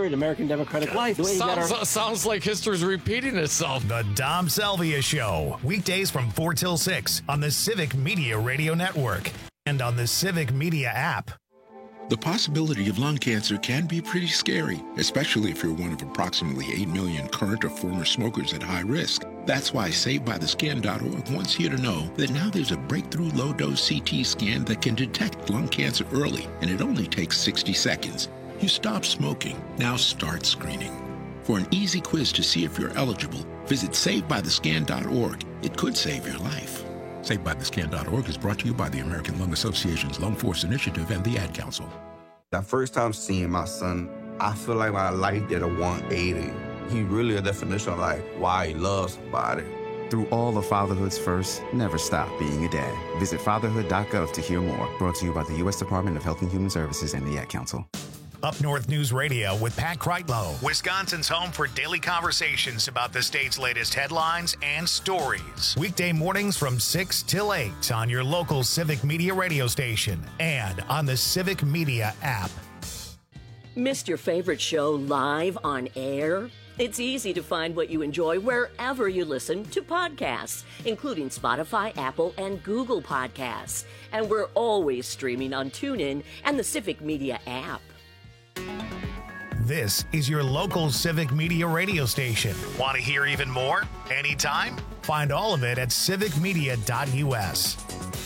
storied American democratic life. Sounds like history's repeating itself. The Dom Salvia Show, weekdays from 4 till 6 on the Civic Media Radio Network and on the Civic Media app. The possibility of lung cancer can be pretty scary, especially if you're one of approximately 8 million current or former smokers at high risk. That's why SaveByTheScan.org wants you to know that now there's a breakthrough low-dose CT scan that can detect lung cancer early, and it only takes 60 seconds. You stop smoking, now start screening. For an easy quiz to see if you're eligible, visit SaveByTheScan.org. It could save your life. SaveByTheScan.org is brought to you by the American Lung Association's Lung Force Initiative and the Ad Council. That first time seeing my son, I feel like my life did a 180. He really a definition of like why he loves somebody. Through all of fatherhood's first, never stop being a dad. Visit fatherhood.gov to hear more. Brought to you by the U.S. Department of Health and Human Services and the Ad Council. Up North News Radio with Pat Kreitlow, Wisconsin's home for daily conversations about the state's latest headlines and stories. Weekday mornings from 6 till 8 on your local Civic Media radio station and on the Civic Media app. Missed your favorite show live on air? It's easy to find what you enjoy wherever you listen to podcasts, including Spotify, Apple, and Google Podcasts. And we're always streaming on TuneIn and the Civic Media app. This is your local Civic Media radio station. Want to hear even more? Anytime? Find all of it at civicmedia.us.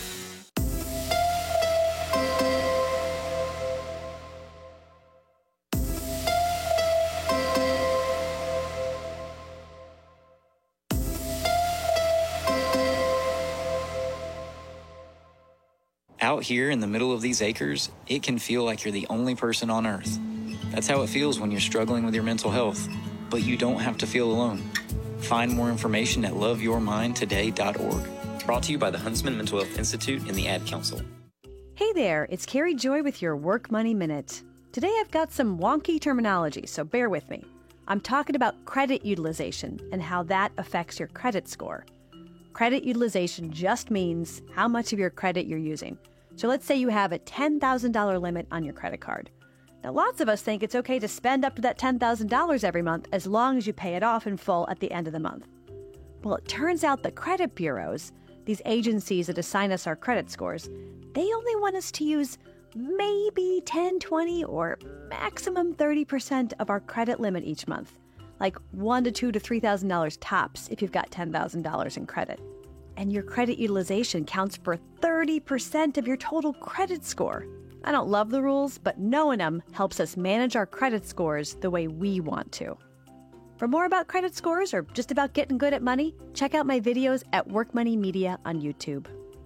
Out here in the middle of these acres, it can feel like you're the only person on Earth. That's how it feels when you're struggling with your mental health. But you don't have to feel alone. Find more information at loveyourmindtoday.org. Brought to you by the Huntsman Mental Health Institute and the Ad Council. Hey there, it's Carrie Joy with your Work Money Minute. Today I've got some wonky terminology, so bear with me. I'm talking about credit utilization and how that affects your credit score. Credit utilization just means how much of your credit you're using. So let's say you have a $10,000 limit on your credit card. Now, lots of us think it's okay to spend up to that $10,000 every month as long as you pay it off in full at the end of the month. Well, it turns out the credit bureaus, these agencies that assign us our credit scores, they only want us to use maybe 10, 20, or maximum 30% of our credit limit each month, like $1,000 to $2,000 to $3,000 tops if you've got $10,000 in credit. And your credit utilization counts for 30% of your total credit score. I don't love the rules, but knowing them helps us manage our credit scores the way we want to. For more about credit scores or just about getting good at money, check out my videos at Work Money Media on YouTube.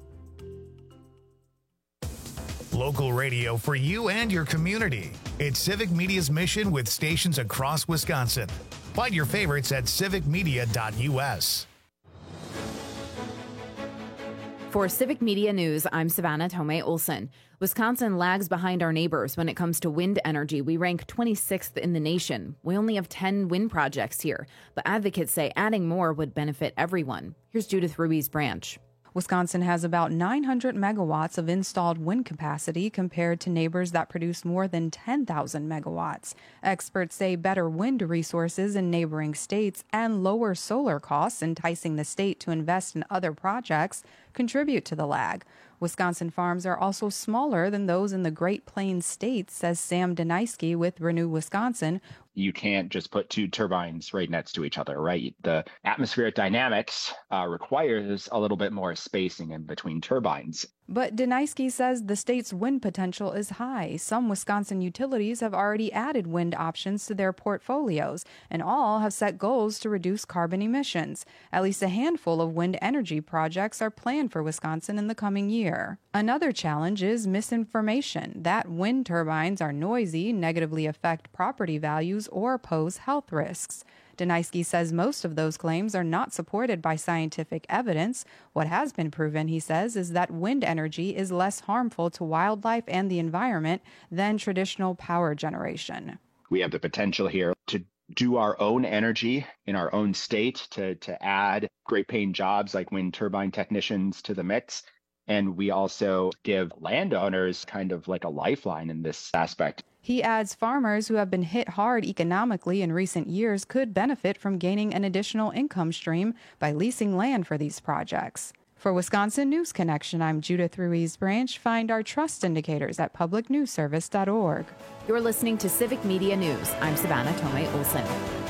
Local radio for you and your community. It's Civic Media's mission with stations across Wisconsin. Find your favorites at civicmedia.us. For Civic Media News, I'm Savannah Tomei Olson. Wisconsin lags behind our neighbors when it comes to wind energy. We rank 26th in the nation. We only have 10 wind projects here, but advocates say adding more would benefit everyone. Here's Judith Ruiz Branch. Wisconsin has about 900 megawatts of installed wind capacity compared to neighbors that produce more than 10,000 megawatts. Experts say better wind resources in neighboring states and lower solar costs, enticing the state to invest in other projects, contribute to the lag. Wisconsin farms are also smaller than those in the Great Plains states, says Sam Deniski with Renew Wisconsin. You can't just put two turbines right next to each other, right? The atmospheric dynamics requires a little bit more spacing in between turbines. But Deniski says the state's wind potential is high. Some Wisconsin utilities have already added wind options to their portfolios, and all have set goals to reduce carbon emissions. At least a handful of wind energy projects are planned for Wisconsin in the coming year. Another challenge is misinformation, that wind turbines are noisy, negatively affect property values, or pose health risks. Deniski says most of those claims are not supported by scientific evidence. What has been proven, he says, is that wind energy is less harmful to wildlife and the environment than traditional power generation. We have the potential here to do our own energy in our own state, to add great paying jobs like wind turbine technicians to the mix. And we also give landowners kind of like a lifeline in this aspect. He adds farmers who have been hit hard economically in recent years could benefit from gaining an additional income stream by leasing land for these projects. For Wisconsin News Connection, I'm Judith Ruiz Branch. Find our trust indicators at publicnewsservice.org. You're listening to Civic Media News. I'm Savannah Tomei Olson.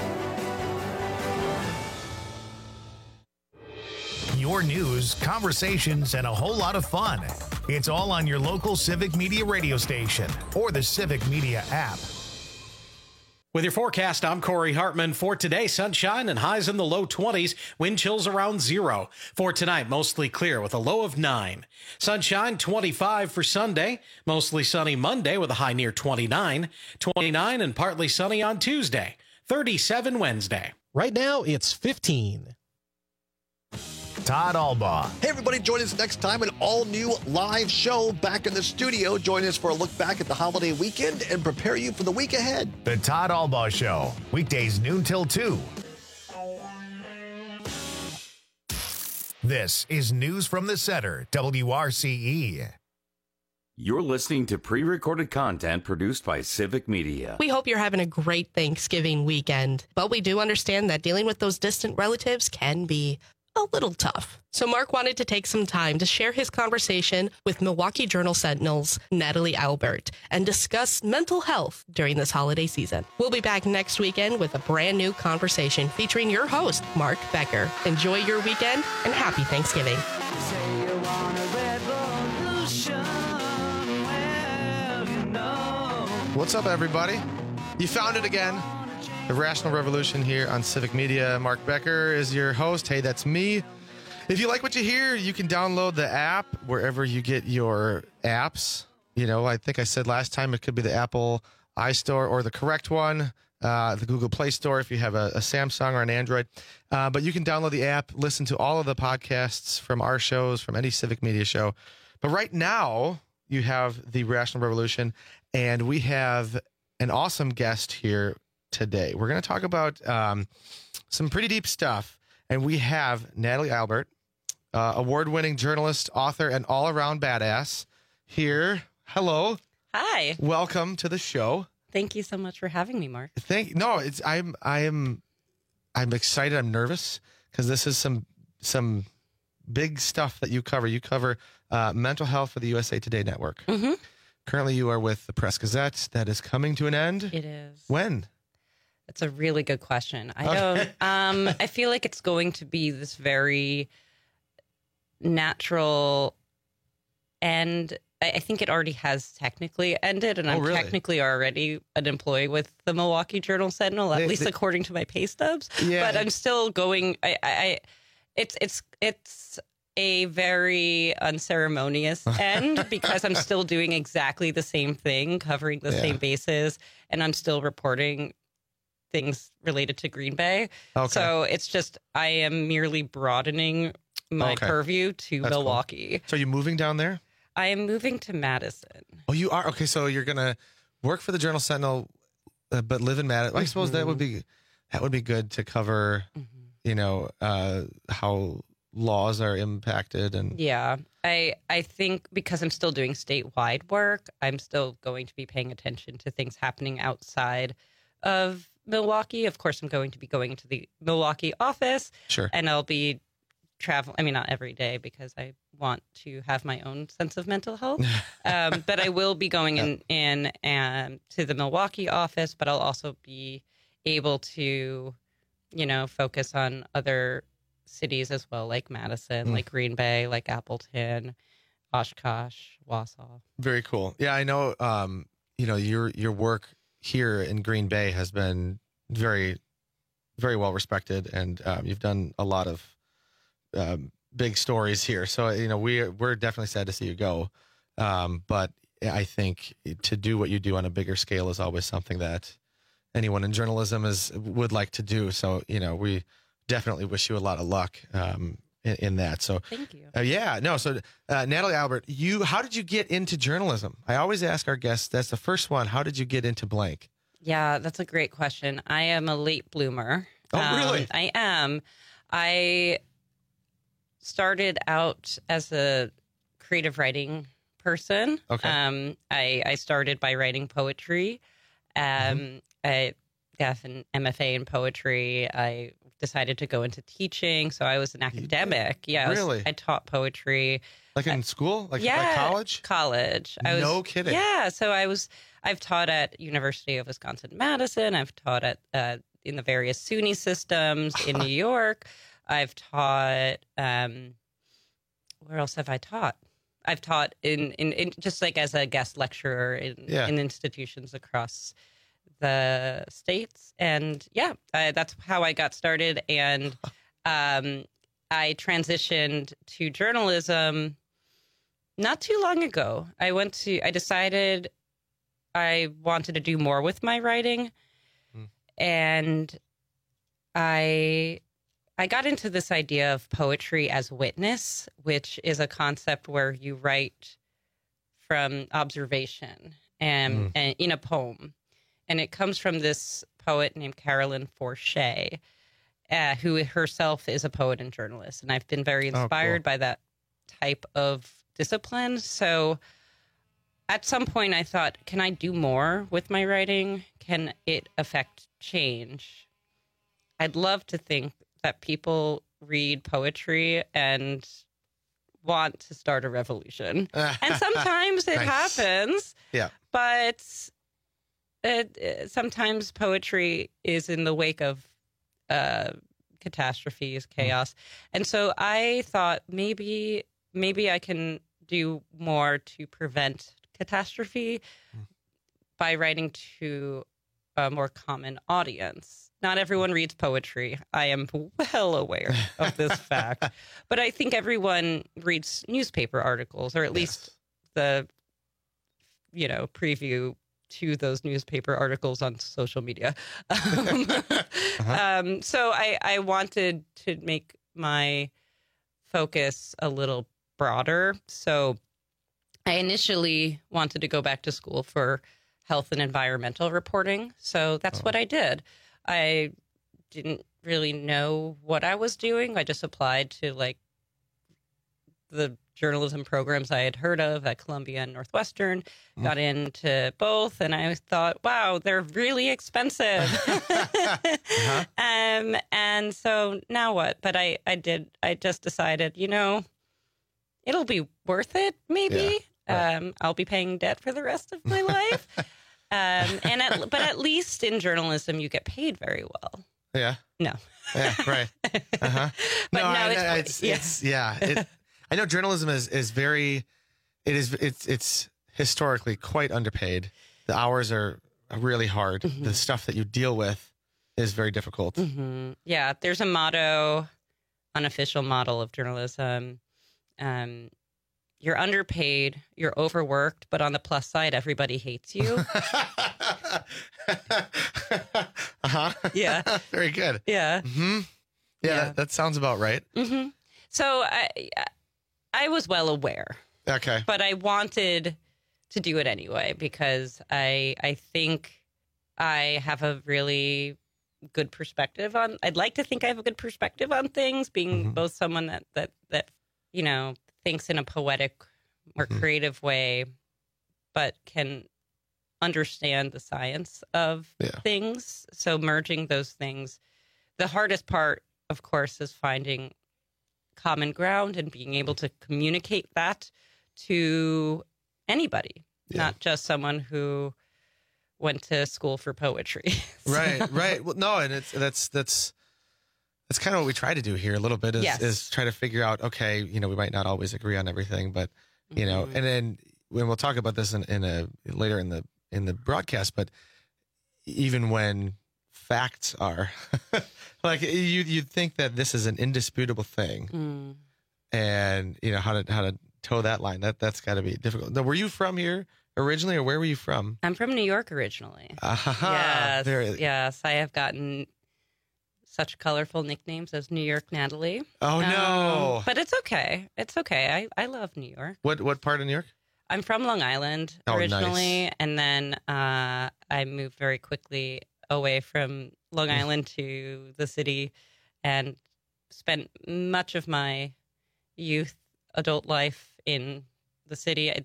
Your news, conversations, and a whole lot of fun. It's all on your local Civic Media radio station or the Civic Media app. With your forecast, I'm Corey Hartman. For today, sunshine and highs in the low 20s, wind chills around 0. For tonight, mostly clear with a low of 9. Sunshine 25 for Sunday, mostly sunny Monday with a high near 29. 29 and partly sunny on Tuesday. 37 Wednesday. Right now, it's 15. Todd Albaugh. Hey, everybody, join us next time, an all-new live show back in the studio. Join us for a look back at the holiday weekend and prepare you for the week ahead. The Todd Albaugh Show, weekdays noon till 2. This is News from the Center, WRCE. You're listening to pre-recorded content produced by Civic Media. We hope you're having a great Thanksgiving weekend, but we do understand that dealing with those distant relatives can be a little tough. So Mark wanted to take some time to share his conversation with Milwaukee Journal Sentinel's Natalie Albert and discuss mental health during this holiday season. We'll be back next weekend with a brand new conversation featuring your host, Mark Becker. Enjoy your weekend and happy Thanksgiving. What's up, everybody? You found it again. The Rational Revolution here on Civic Media. Mark Becker is your host. Hey, that's me. If you like what you hear, you can download the app wherever you get your apps. You know, I think I said last time it could be the Apple iStore or the correct one, the Google Play Store if you have a Samsung or an Android. But you can download the app, listen to all of the podcasts from our shows, from any Civic Media show. But right now, you have the Rational Revolution, and we have an awesome guest here today. We're going to talk about some pretty deep stuff, and we have Natalie Albert, award-winning journalist, author, and all-around badass here. Hello. Hi. Welcome to the show. Thank you so much for having me, Mark. I'm excited. I'm nervous because this is some big stuff that you cover. You cover mental health for the USA Today Network. Mm-hmm. Currently, you are with the Press Gazette. That is coming to an end. It is. When? That's a really good question. I don't. I feel like it's going to be this very natural end. I think it already has technically ended, and I'm technically already an employee with the Milwaukee Journal Sentinel, at least according to my pay stubs. Yeah. But I'm still going. It's a very unceremonious end because I'm still doing exactly the same thing, covering the same bases, and I'm still reporting things related to Green Bay. Okay. So it's just, I am merely broadening my purview to Milwaukee. Cool. So are you moving down there? I am moving to Madison. Oh, you are? Okay, so you're going to work for the Journal Sentinel, but live in Madison. I suppose that would be good to cover, you know, how laws are impacted. And yeah, I think because I'm still doing statewide work, I'm still going to be paying attention to things happening outside of Milwaukee. Of course, I'm going to be going to the Milwaukee office. Sure. And I'll be traveling. I mean, not every day because I want to have my own sense of mental health. But I will be going in to the Milwaukee office, but I'll also be able to, you know, focus on other cities as well, like Madison, like Green Bay, like Appleton, Oshkosh, Wausau. Very cool. Yeah, I know, you know, your work here in Green Bay has been very, very well respected, and you've done a lot of big stories here. So, you know, we're definitely sad to see you go. But I think to do what you do on a bigger scale is always something that anyone in journalism would like to do. So, you know, we definitely wish you a lot of luck in that. So thank you. So Natalie Albert, how did you get into journalism? I always ask our guests, that's the first one. How did you get into blank? Yeah, that's a great question. I am a late bloomer. Oh, really? I am. I started out as a creative writing person. Okay. I started by writing poetry I have an MFA in poetry. I decided to go into teaching, so I was an academic. Yeah, Really? I taught poetry. Like in school? Like college? College. No kidding. Yeah, so I've taught at University of Wisconsin-Madison. I've taught at in the various SUNY systems in New York. I've taught where else have I taught? I've taught in just like as a guest lecturer in institutions across the states, and that's how I got started. And I transitioned to journalism not too long ago. I decided I wanted to do more with my writing, and I got into this idea of poetry as witness, which is a concept where you write from observation and in a poem. And it comes from this poet named Carolyn Forche, who herself is a poet and journalist. And I've been very inspired by that type of discipline. So at some point I thought, can I do more with my writing? Can it affect change? I'd love to think that people read poetry and want to start a revolution. And sometimes it happens. Yeah. But sometimes poetry is in the wake of catastrophes, chaos. And so I thought maybe I can do more to prevent catastrophe by writing to a more common audience. Not everyone reads poetry. I am well aware of this fact. But I think everyone reads newspaper articles, or at least the, preview to those newspaper articles on social media. So I wanted to make my focus a little broader. So I initially wanted to go back to school for health and environmental reporting. So that's what I did. I didn't really know what I was doing. I just applied to the journalism programs I had heard of at Columbia and Northwestern, got into both, and I thought, wow, they're really expensive. And so now what? But I just decided, it'll be worth it, maybe. Yeah, right. I'll be paying debt for the rest of my life. But at least in journalism, you get paid very well. Yeah. No. Yeah. Right. But I know journalism is very. It's historically quite underpaid. The hours are really hard. Mm-hmm. The stuff that you deal with is very difficult. Mm-hmm. Yeah. There's a motto, unofficial model of journalism. You're underpaid, you're overworked, but on the plus side, everybody hates you. Yeah. Very good. Yeah. Mm-hmm. Yeah. That sounds about right. Mm-hmm. So I was well aware. Okay. But I wanted to do it anyway because I think I have a really good perspective on. I'd like to think I have a good perspective on things, being both someone that thinks in a poetic or creative way, but can understand the science of things. So merging those things. The hardest part, of course, is finding common ground and being able to communicate that to anybody, not just someone who went to school for poetry. Right. Well, no, and that's kind of what we try to do here a little bit is try to figure out, okay, we might not always agree on everything, but, and then when we'll talk about this later in the broadcast, but even when facts are like you'd think that this is an indisputable thing and how to toe that line, that's got to be difficult. Now, were you from here originally, or where were you from? I'm from New York originally. Yes. Yes. I have gotten such colorful nicknames as New York Natalie. Oh, no. But it's okay. It's okay. I love New York. What part of New York? I'm from Long Island originally. Nice. And then I moved very quickly away from Long Island to the city and spent much of my youth, adult life in the city.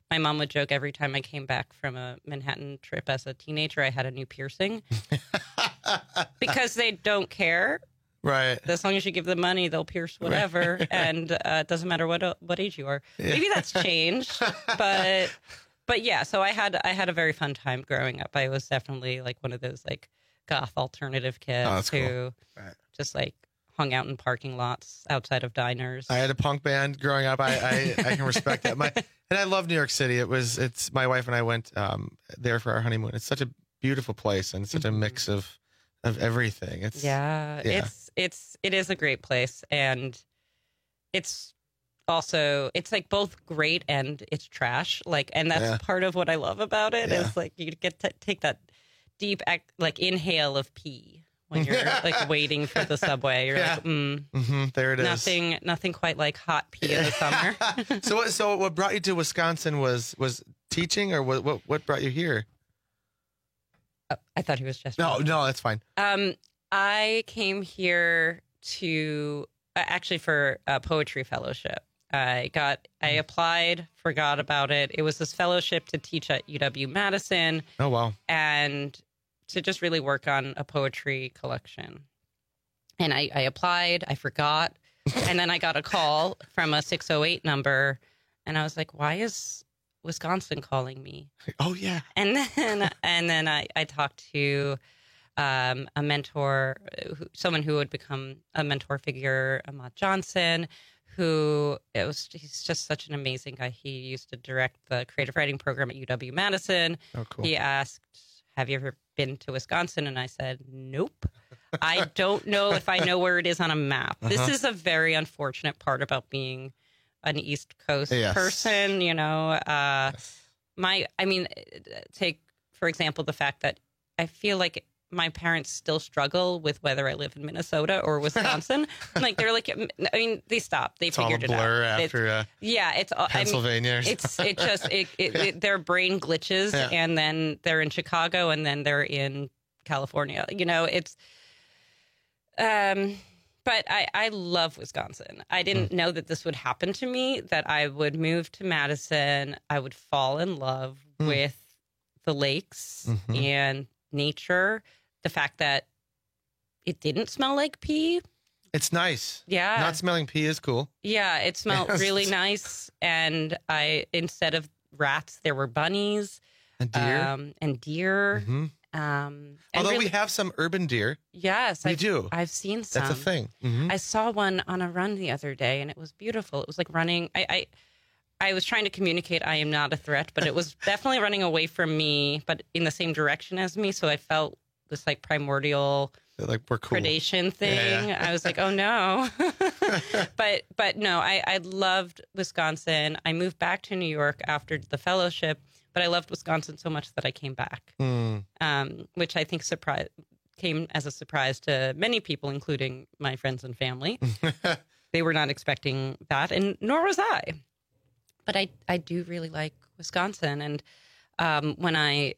my mom would joke every time I came back from a Manhattan trip as a teenager, I had a new piercing. Because they don't care. Right. As long as you give them money, they'll pierce whatever. Right. And it doesn't matter what age you are. Yeah. Maybe that's changed. But yeah, so I had a very fun time growing up. I was definitely like one of those like goth alternative kids who just like hung out in parking lots outside of diners. I had a punk band growing up. I can respect that. And I love New York City. It's my wife and I went there for our honeymoon. It's such a beautiful place and such a mix of everything. It is a great place, and it's also like both great and it's trash. Like, and that's part of what I love about it is like you get to take that deep like inhale of pee when you're like waiting for the subway. You're like, there it is. Nothing quite like hot pee in the summer. So what brought you to Wisconsin was teaching, or what brought you here? I thought he was just no, that's fine. I came here to actually for a poetry fellowship. I applied, forgot about it. It was this fellowship to teach at UW-Madison. Oh, wow. And to just really work on a poetry collection. And I applied, I forgot. And then I got a call from a 608 number. And I was like, why is Wisconsin calling me? Oh, yeah. And then I talked to a mentor, someone who would become a mentor figure, Ahmad Johnson, he's just such an amazing guy. He used to direct the creative writing program at UW-Madison. Oh, cool. He asked, have you ever been to Wisconsin? And I said, nope. I don't know if I know where it is on a map. This is a very unfortunate part about being an East Coast person, you know. Take, for example, the fact that I feel like my parents still struggle with whether I live in Minnesota or Wisconsin. Like they're like, I mean, they stopped. They figured it out. It's all a blur after it's Pennsylvania. I mean, their brain glitches, and then they're in Chicago, and then they're in California. You know, it's. But I love Wisconsin. I didn't know that this would happen to me, that I would move to Madison. I would fall in love with the lakes and nature. The fact that it didn't smell like pee. It's nice. Yeah. Not smelling pee is cool. Yeah, it smelled really nice. And instead of rats, there were bunnies. And deer. Although we have some urban deer. Yes. We do. I've seen some. That's a thing. I saw one on a run the other day, and it was beautiful. It was like running. I was trying to communicate I am not a threat, but it was definitely running away from me, but in the same direction as me. So I felt this like primordial like we're cool. predation thing. Yeah. I was like, oh no. but no, I loved Wisconsin. I moved back to New York after the fellowship, but I loved Wisconsin so much that I came back, which I think came as a surprise to many people, including my friends and family. They were not expecting that, and nor was I. But I do really like Wisconsin. And when I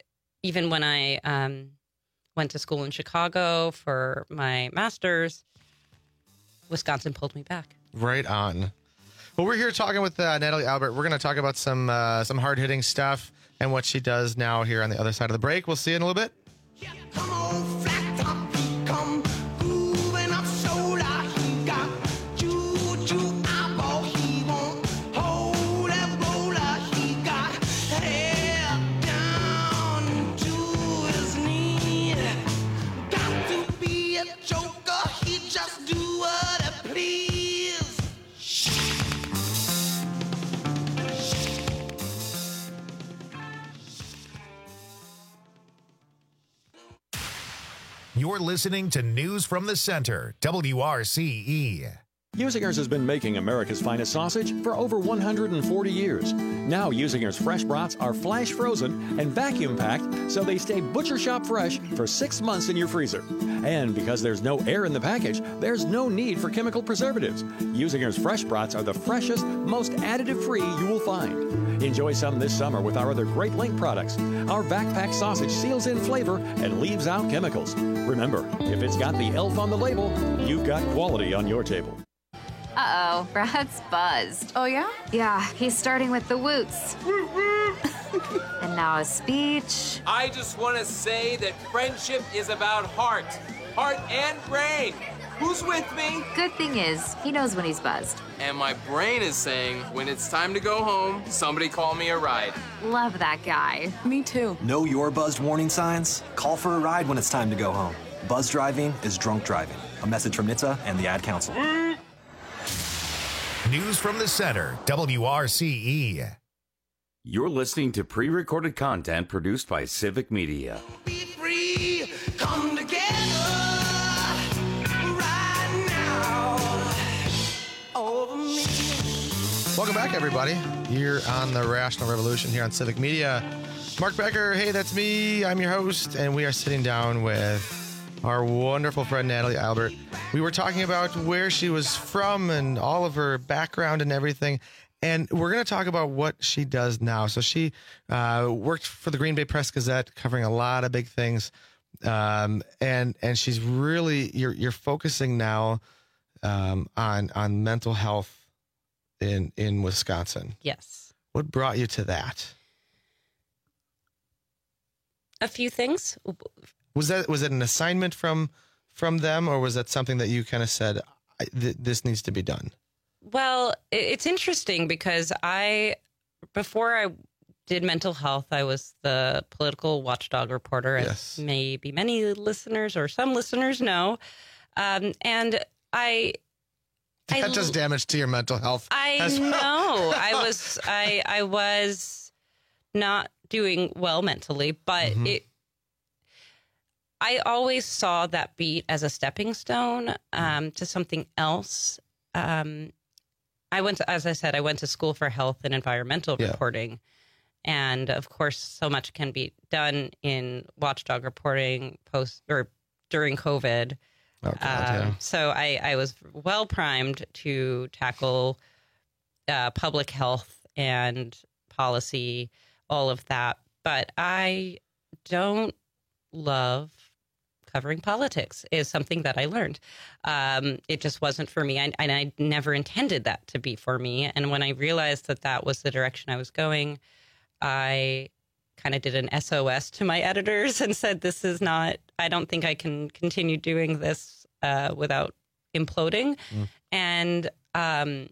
went to school in Chicago for my master's, Wisconsin pulled me back. Right on. Well, we're here talking with Natalie Albert. We're going to talk about some hard-hitting stuff and what she does now here on the other side of the break. We'll see you in a little bit. Yeah, come on, flat top, come moving up shoulder. He got juju eyeball. He won't hold that roller. He got hair down to his knee. Got to be a joker. He just do what he please. You're listening to News from the Center, WRCE. Usinger's has been making America's finest sausage for over 140 years. Now Usinger's fresh brats are flash frozen and vacuum packed so they stay butcher shop fresh for 6 months in your freezer. And because there's no air in the package, there's no need for chemical preservatives. Usinger's fresh brats are the freshest, most additive-free you will find. Enjoy some this summer with our other Great Link products. Our vac-packed sausage seals in flavor and leaves out chemicals. Remember, if it's got the elf on the label, you've got quality on your table. Uh-oh, Brad's buzzed. Oh, yeah? Yeah, he's starting with the woots. And now a speech. I just want to say that friendship is about heart and brain. Who's with me? Good thing is, he knows when he's buzzed. And my brain is saying, when it's time to go home, somebody call me a ride. Love that guy. Me too. Know your buzzed warning signs? Call for a ride when it's time to go home. Buzz driving is drunk driving. A message from NHTSA and the Ad Council. News from the center, WRCE. You're listening to pre-recorded content produced by Civic Media. Free, come together right now over me. Welcome back, everybody. Here on the Rational Revolution here on Civic Media. Mark Becker, hey, that's me. I'm your host, and we are sitting down with our wonderful friend Natalie Albert. We were talking about where she was from and all of her background and everything. And we're going to talk about what she does now. So she worked for the Green Bay Press Gazette, covering a lot of big things. And she's really, you're focusing now on mental health in Wisconsin. Yes. What brought you to that? A few things. Was it an assignment from them, or was that something that you kind of said, this needs to be done? Well, it's interesting because before I did mental health, I was the political watchdog reporter, as maybe many listeners or some listeners know. And that does damage to your mental health. I know. I was not doing well mentally, but I always saw that beat as a stepping stone to something else. As I said, I went to school for health and environmental reporting. And of course, so much can be done in watchdog reporting during COVID. Oh, God, So I was well primed to tackle public health and policy, all of that. But I don't love covering politics, is something that I learned. It just wasn't for me. And I never intended that to be for me. And when I realized that was the direction I was going, I kind of did an SOS to my editors and said, I don't think I can continue doing this without imploding. And at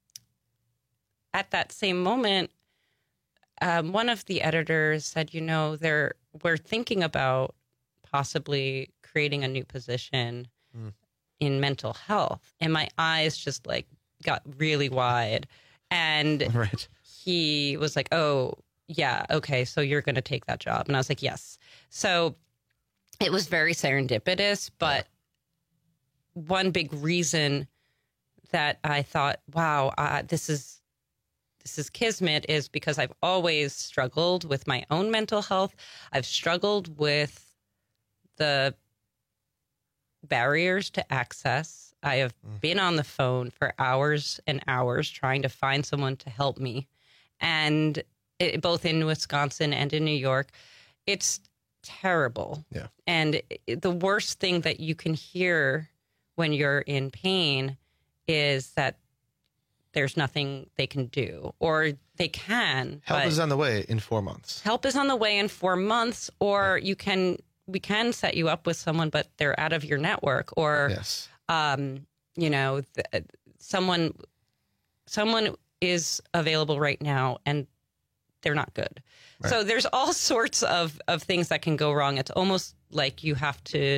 that same moment, one of the editors said, we're thinking about possibly creating a new position in mental health. And my eyes just got really wide. And he was like, oh, yeah, okay, so you're going to take that job. And I was like, yes. So it was very serendipitous. But one big reason that I thought, wow, this is kismet, is because I've always struggled with my own mental health. I've struggled with the barriers to access. I have been on the phone for hours and hours trying to find someone to help me. And both in Wisconsin and in New York, it's terrible. Yeah. And the worst thing that you can hear when you're in pain is that there's nothing they can do, or they can. Help is on the way in 4 months. Help is on the way in 4 months, or we can set you up with someone, but they're out of your network, or, someone is available right now and they're not good. Right. So there's all sorts of things that can go wrong. It's almost like you have to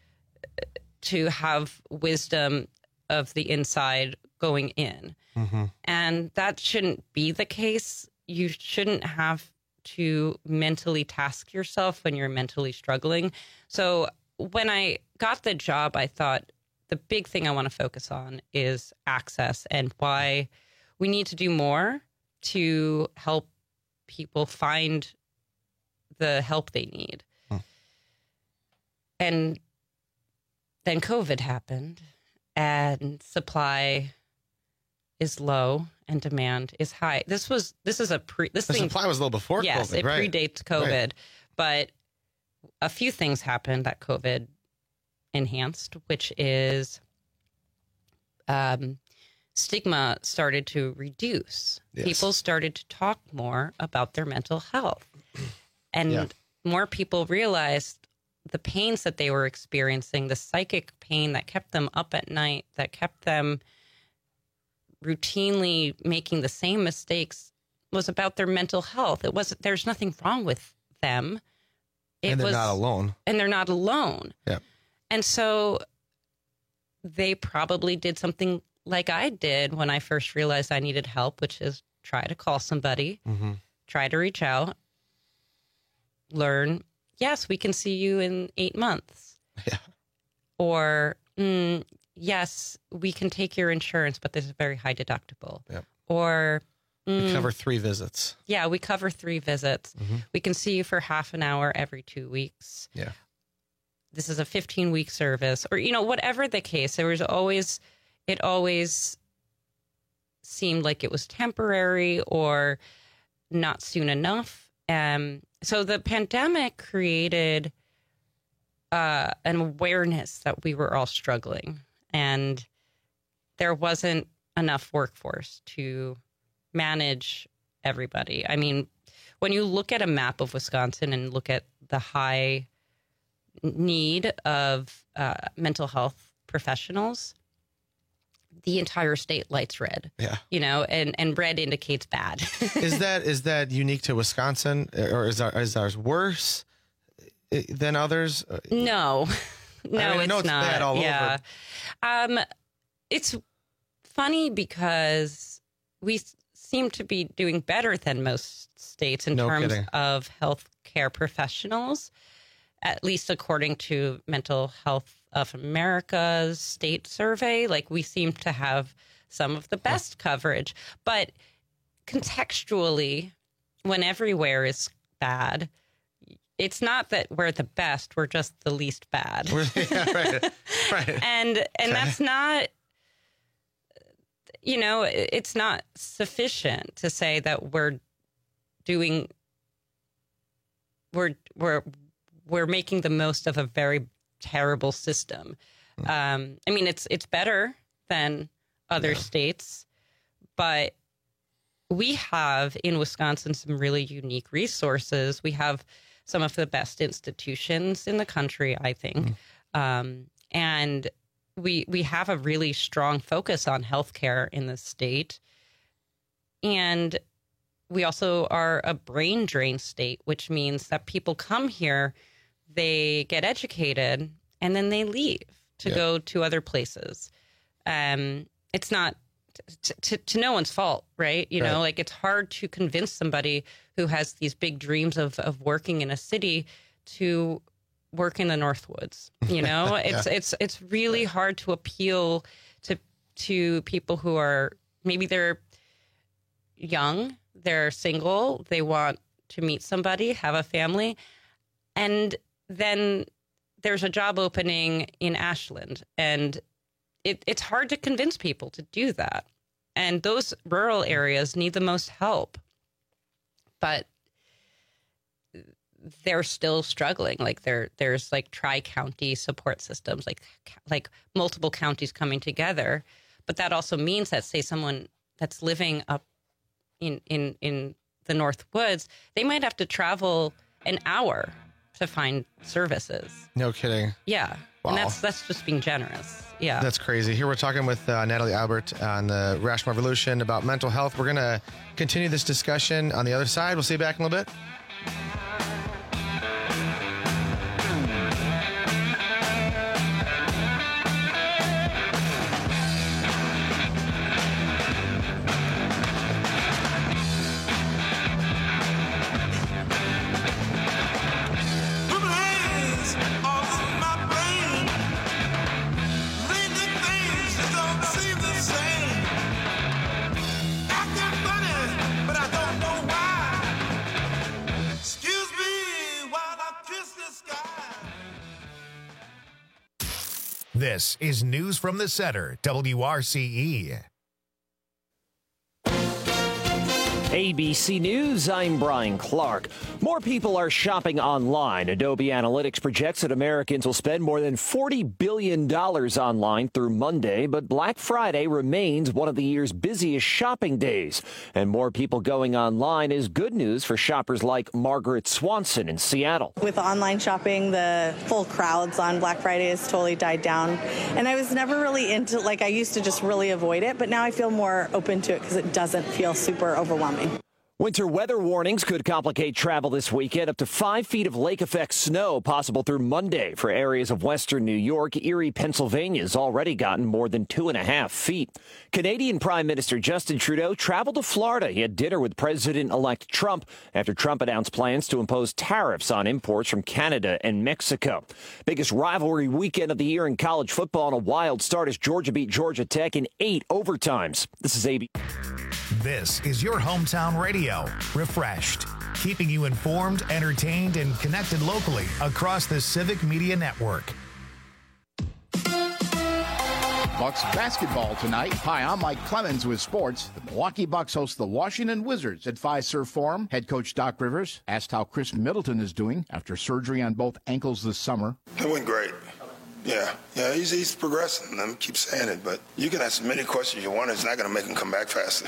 have wisdom of the inside going in. And that shouldn't be the case. You shouldn't have to mentally task yourself when you're mentally struggling. So when I got the job, I thought the big thing I want to focus on is access, and why we need to do more to help people find the help they need. And then COVID happened, and supply is low and demand is high. The supply was low before COVID. Yes, it predates COVID. Right. But a few things happened that COVID enhanced, which is stigma started to reduce. Yes. People started to talk more about their mental health. And more people realized the pains that they were experiencing, the psychic pain that kept them up at night, that kept them routinely making the same mistakes, was about their mental health. There's nothing wrong with them. And they're not alone. And they're not alone. Yeah. And so they probably did something like I did when I first realized I needed help, which is try to call somebody, try to reach out, learn, yes, we can see you in 8 months. Yeah. Or, yes, we can take your insurance, but there's a very high deductible. Yep. Or... we cover 3 visits. Yeah, we cover 3 visits. We can see you for half an hour every 2 weeks. Yeah. This is a 15-week service, or, whatever the case. It always seemed like it was temporary or not soon enough. So the pandemic created an awareness that we were all struggling, and there wasn't enough workforce to manage everybody. I mean, when you look at a map of Wisconsin and look at the high need of mental health professionals, the entire state lights red. Yeah. And red indicates bad. Is that unique to Wisconsin, or is ours worse than others? No, I know it's it's not. bad all over. It's funny because we seem to be doing better than most states in terms of healthcare professionals, at least according to Mental Health of America's state survey. Like, we seem to have some of the best coverage, but contextually, when everywhere is bad, it's not that we're the best, we're just the least bad. Right. And that's not, it's not sufficient to say that we're making the most of a very terrible system. I mean, it's better than other states, but we have in Wisconsin some really unique resources. We have some of the best institutions in the country, I think. And we have a really strong focus on healthcare in the state. And we also are a brain drain state, which means that people come here, they get educated, and then they leave to go to other places. It's not to no one's fault, right? You know, like, it's hard to convince somebody who has these big dreams of working in a city to work in the Northwoods. It's really hard to appeal to people who are, maybe they're young, they're single, they want to meet somebody, have a family, and then there's a job opening in Ashland, and it's hard to convince people to do that. And those rural areas need the most help, but they're still struggling. Like, there's like tri-county support systems, like multiple counties coming together. But that also means that, say, someone that's living up in the North Woods, they might have to travel an hour to find services. No kidding. Yeah. Wow. And that's just being generous. Yeah. That's crazy. Here we're talking with Natalie Albert on the Rational Revolution about mental health. We're going to continue this discussion on the other side. We'll see you back in a little bit. This is News from the Center, WRCE. ABC News, I'm Brian Clark. More people are shopping online. Adobe Analytics projects that Americans will spend more than $40 billion online through Monday, but Black Friday remains one of the year's busiest shopping days. And more people going online is good news for shoppers like Margaret Swanson in Seattle. With online shopping, the full crowds on Black Friday has totally died down. And I was never really into, I used to just really avoid it, but now I feel more open to it because it doesn't feel super overwhelming. Winter weather warnings could complicate travel this weekend. Up to 5 feet of lake effect snow possible through Monday for areas of western New York. Erie, Pennsylvania has already gotten more than 2.5 feet. Canadian Prime Minister Justin Trudeau traveled to Florida. He had dinner with President-elect Trump after Trump announced plans to impose tariffs on imports from Canada and Mexico. Biggest rivalry weekend of the year in college football, and a wild start as Georgia beat Georgia Tech in 8 overtimes. This is AB. This is your hometown radio, Refreshed, keeping you informed, entertained, and connected locally across the Civic Media Network. Bucks basketball tonight. Hi, I'm Mike Clemens with sports. The Milwaukee Bucks host the Washington Wizards at Fiserv Forum. Head coach Doc Rivers asked how Chris Middleton is doing after surgery on both ankles this summer. It went great. Yeah, he's progressing. Let me keep saying it, but you can ask as many questions you want. It's not going to make him come back faster.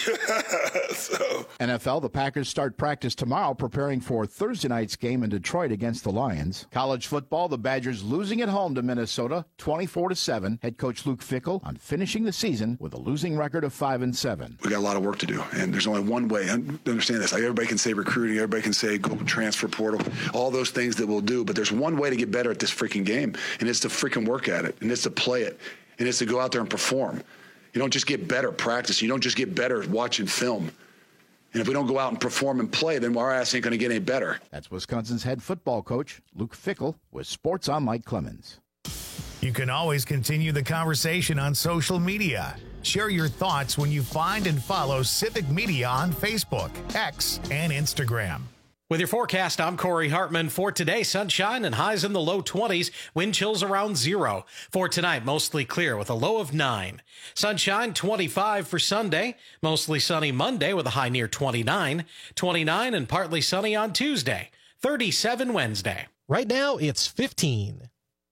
NFL, the Packers start practice tomorrow, preparing for Thursday night's game in Detroit against the Lions. College football, the Badgers losing at home to Minnesota, 24-7. Head coach Luke Fickell on finishing the season with a losing record of 5-7. We got a lot of work to do, and there's only one way. I understand this. Everybody can say recruiting, everybody can say go transfer portal, all those things that we'll do, but there's one way to get better at this freaking game, and it's to freaking work at it, and it's to play it, and it's to go out there and perform. You don't just get better at practice. You don't just get better at watching film. And if we don't go out and perform and play, then our ass ain't going to get any better. That's Wisconsin's head football coach, Luke Fickell, with Sports on Mike Clemens. You can always continue the conversation on social media. Share your thoughts when you find and follow Civic Media on Facebook, X, and Instagram. With your forecast, I'm Corey Hartman. For today, sunshine and highs in the low 20s, wind chills around 0. For tonight, mostly clear with a low of 9. Sunshine 25 for Sunday, mostly sunny Monday with a high near 29. 29 and partly sunny on Tuesday. 37 Wednesday. Right now, it's 15.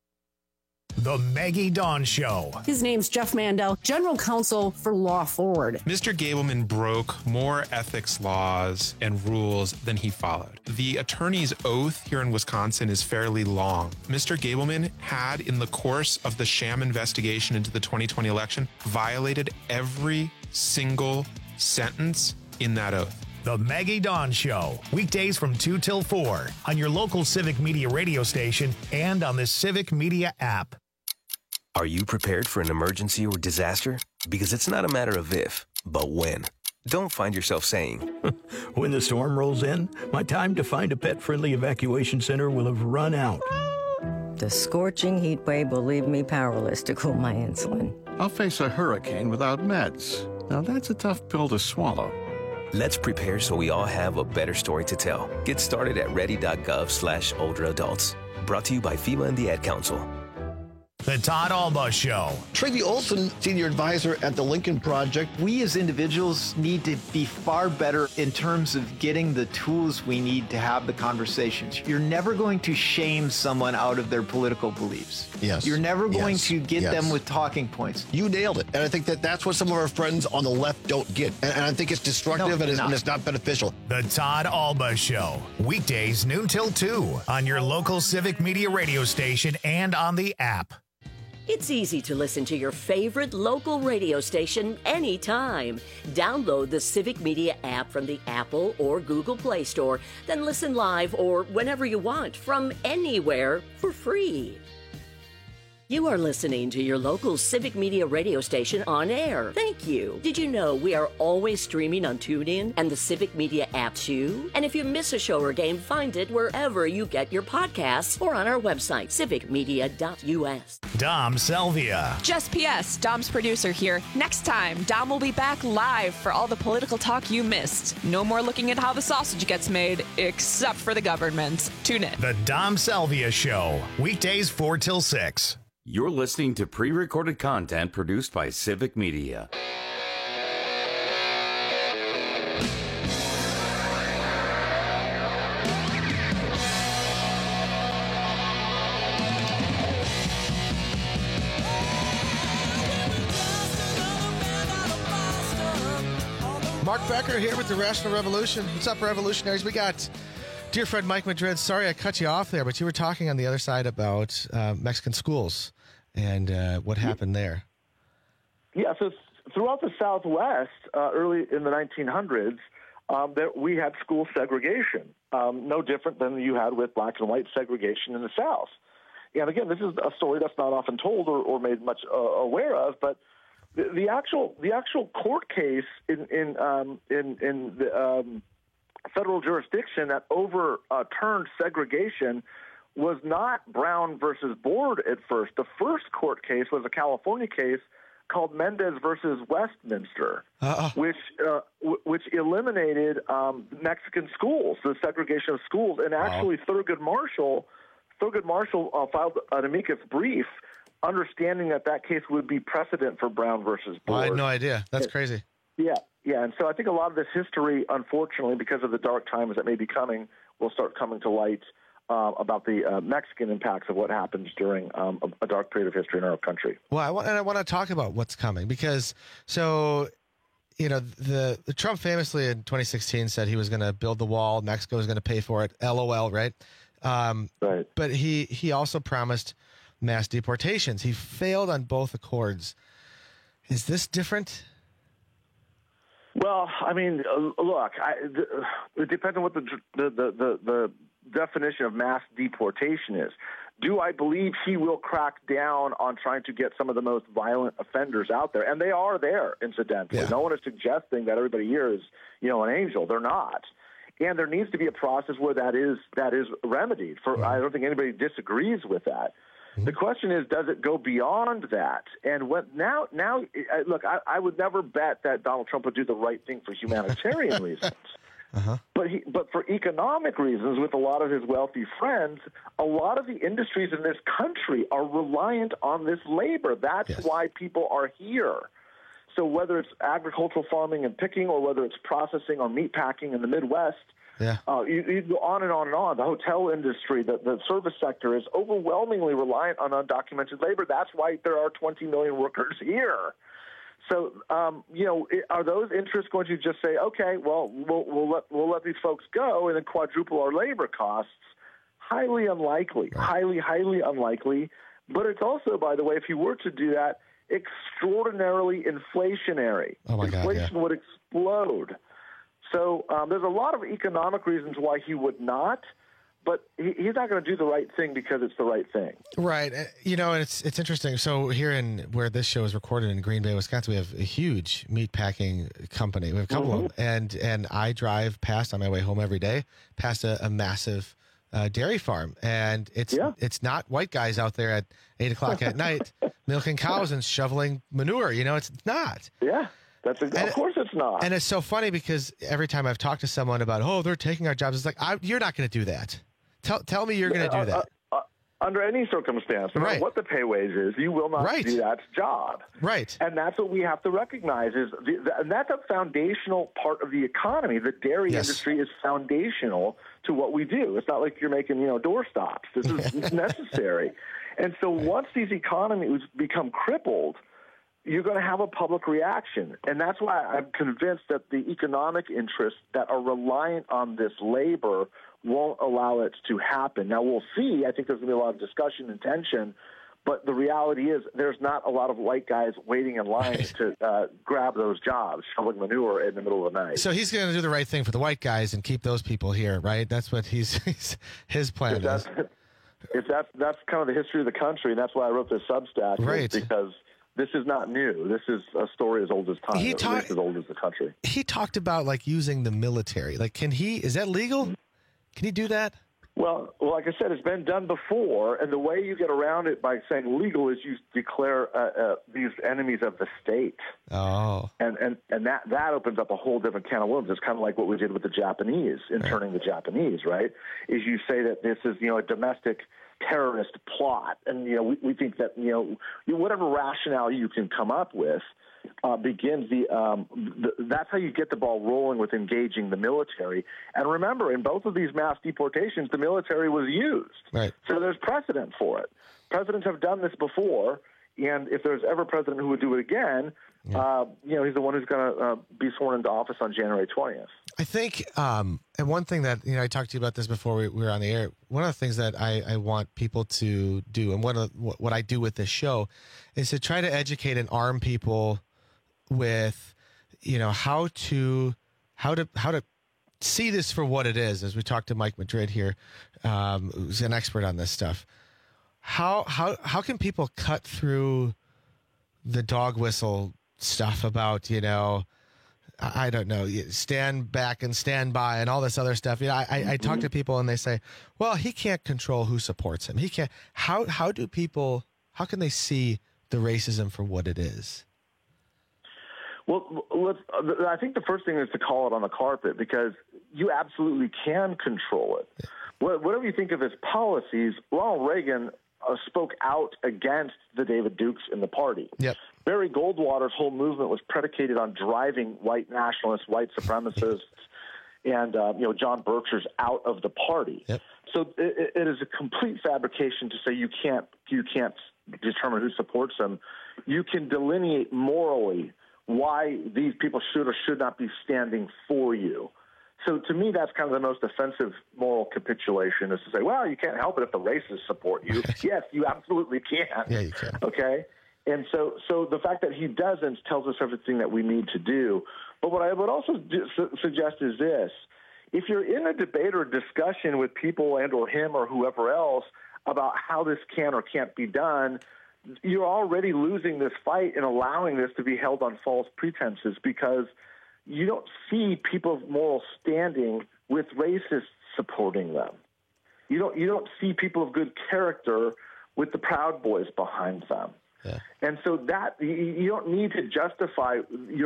The Maggie Dawn Show. His name's Jeff Mandel, General Counsel for Law Forward. Mr. Gableman broke more ethics laws and rules than he followed. The attorney's oath here in Wisconsin is fairly long. Mr. Gableman had, in the course of the sham investigation into the 2020 election, violated every single sentence in that oath. The Maggie Dawn Show, weekdays from 2 till 4 on your local Civic Media radio station and on the Civic Media app. Are you prepared for an emergency or disaster? Because it's not a matter of if, but when. Don't find yourself saying, when the storm rolls in, my time to find a pet-friendly evacuation center will have run out. The scorching heat wave will leave me powerless to cool my insulin. I'll face a hurricane without meds. Now that's a tough pill to swallow. Let's prepare so we all have a better story to tell. Get started at ready.gov/older adults. Brought to you by FEMA and the Ad Council. The Todd Alba Show. Tracy Olson, Senior Advisor at the Lincoln Project. We as individuals need to be far better in terms of getting the tools we need to have the conversations. You're never going to shame someone out of their political beliefs. Yes. You're never going to get them with talking points. You nailed it. And I think that's what some of our friends on the left don't get. And I think it's destructive and it's not beneficial. The Todd Alba Show. Weekdays noon till 2 on your local Civic Media radio station and on the app. It's easy to listen to your favorite local radio station anytime. Download the Civic Media app from the Apple or Google Play Store, then listen live or whenever you want from anywhere for free. You are listening to your local Civic Media radio station on air. Thank you. Did you know we are always streaming on TuneIn and the Civic Media app too? And if you miss a show or game, find it wherever you get your podcasts or on our website, civicmedia.us. Dom Selvia. Just PS, Dom's producer here. Next time, Dom will be back live for all the political talk you missed. No more looking at how the sausage gets made, except for the government. Tune in. The Dom Selvia Show. Weekdays 4 till 6. You're listening to pre-recorded content produced by Civic Media. Mark Becker here with the Rational Revolution. What's up, revolutionaries? We got dear friend Mike Madrid. Sorry I cut you off there, but you were talking on the other side about Mexican schools and what happened there. Yeah, so throughout the Southwest, early in the 1900s, we had school segregation, no different than you had with black and white segregation in the South. And again, this is a story that's not often told or made much aware of, but the actual court case in the federal jurisdiction that overturned segregation was not Brown versus Board at first. The first court case was a California case called Mendez versus Westminster, which eliminated Mexican schools, the segregation of schools, and actually Thurgood Marshall filed an amicus brief, understanding that case would be precedent for Brown versus Board. I had no idea. That's crazy. Yeah, and so I think a lot of this history, unfortunately, because of the dark times that may be coming, will start coming to light about the Mexican impacts of what happens during a dark period of history in our country. Well, I want to talk about what's coming because, the Trump famously in 2016 said he was going to build the wall, Mexico was going to pay for it, LOL, right? Right. But he also promised mass deportations. He failed on both accords. Is this different? Well, I mean, look, it depends on what the definition of mass deportation is. Do I believe he will crack down on trying to get some of the most violent offenders out there? And they are there, incidentally. Yeah. No one is suggesting that everybody here is, an angel. They're not. And there needs to be a process where that is remedied. I don't think anybody disagrees with that. The question is, does it go beyond that? And look, I would never bet that Donald Trump would do the right thing for humanitarian reasons. But for economic reasons, with a lot of his wealthy friends, a lot of the industries in this country are reliant on this labor. That's why people are here. So whether it's agricultural farming and picking, or whether it's processing or meat packing in the Midwest, you go on and on and on. The hotel industry, the service sector is overwhelmingly reliant on undocumented labor. That's why there are 20 million workers here. So, are those interests going to just say, okay, well, we'll let these folks go and then quadruple our labor costs? Highly unlikely, highly unlikely. But it's also, by the way, if you were to do that, extraordinarily inflationary. Oh my God, inflation would explode. So there's a lot of economic reasons why he would not, but he's not going to do the right thing because it's the right thing. Right. And it's interesting. So here where this show is recorded in Green Bay, Wisconsin, we have a huge meat packing company. We have a couple of them. And I drive past on my way home every day, past a massive dairy farm. And it's not white guys out there at 8 o'clock at night milking cows and shoveling manure. It's not. Yeah. Of course it's not. And it's so funny because every time I've talked to someone about, they're taking our jobs, it's like, you're not going to do that. Tell me you're going to do that. Under any circumstance, no matter what the pay wage is, you will not do that job. Right. And that's what we have to recognize and that's a foundational part of the economy. The dairy industry is foundational to what we do. It's not like you're making, door stops. This is necessary. And so once these economies become crippled, you're going to have a public reaction. And that's why I'm convinced that the economic interests that are reliant on this labor won't allow it to happen. Now, we'll see. I think there's going to be a lot of discussion and tension. But the reality is there's not a lot of white guys waiting in line to grab those jobs, shoveling manure in the middle of the night. So he's going to do the right thing for the white guys and keep those people here, right? That's what his plan is. That's kind of the history of the country, and that's why I wrote this Substack. Right. Because this is not new. This is a story as old as time, as old as the country. He talked about using the military. Is that legal? Can he do that? Well, like I said, it's been done before, and the way you get around it by saying legal is you declare these enemies of the state. Oh. And that opens up a whole different can of worms. It's kind of like what we did with the Japanese, interning the Japanese, right? Is you say that this is, a domestic terrorist plot, and we think that whatever rationale you can come up with begins that's how you get the ball rolling with engaging the military. And remember, in both of these mass deportations, the military was used. Right. So there's precedent for it. Presidents have done this before, And if there's ever a president who would do it again, he's the one who's going to be sworn into office on January 20th. I think, and one thing that, I talked to you about this before we were on the air. One of the things that I want people to do, and what I do with this show, is to try to educate and arm people with, how to see this for what it is. As we talked to Mike Madrid here, who's an expert on this stuff. How can people cut through the dog whistle stuff about, I don't know, stand back and stand by and all this other stuff? I talk to people and they say, well, he can't control who supports him. He can't. How can they see the racism for what it is? Well, I think the first thing is to call it on the carpet, because you absolutely can control it. Whatever you think of his policies, Ronald Reagan spoke out against the David Dukes in the party. Yep. Barry Goldwater's whole movement was predicated on driving white nationalists, white supremacists, and John Berkshire's out of the party. Yep. So it is a complete fabrication to say you can't determine who supports them. You can delineate morally why these people should or should not be standing for you. So to me, that's kind of the most offensive moral capitulation, is to say, well, you can't help it if the racists support you. Yes, you absolutely can. Yeah, you can. Okay? And so the fact that he doesn't tells us everything that we need to do. But what I would also suggest is this. If you're in a debate or a discussion with people and or him or whoever else about how this can or can't be done, you're already losing this fight and allowing this to be held on false pretenses, because you don't see people of moral standing with racists supporting them. You don't see people of good character with the Proud Boys behind them. Yeah. And so that you don't need to justify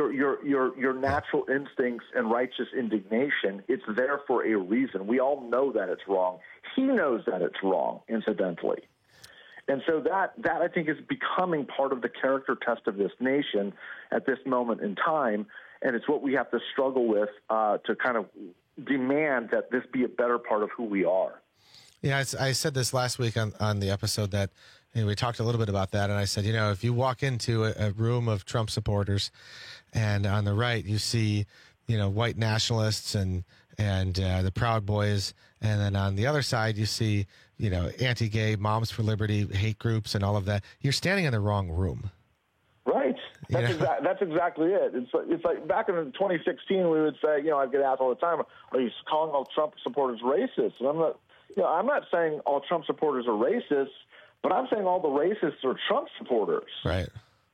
your natural instincts and righteous indignation. It's there for a reason. We all know that it's wrong. He knows that it's wrong, incidentally. And so that I think is becoming part of the character test of this nation at this moment in time, and it's what we have to struggle with to kind of demand that this be a better part of who we are. Yeah, I said this last week on the episode that we talked a little bit about that, and I said, if you walk into a room of Trump supporters, and on the right you see, white nationalists and the Proud Boys, and then on the other side you see, anti-gay, Moms for Liberty, hate groups, and all of that, you're standing in the wrong room. Right. That's exactly it. It's like back in 2016, we would say, I'd get asked all the time, are you calling all Trump supporters racist? And I'm not saying all Trump supporters are racist, but I'm saying all the racists are Trump supporters. Right.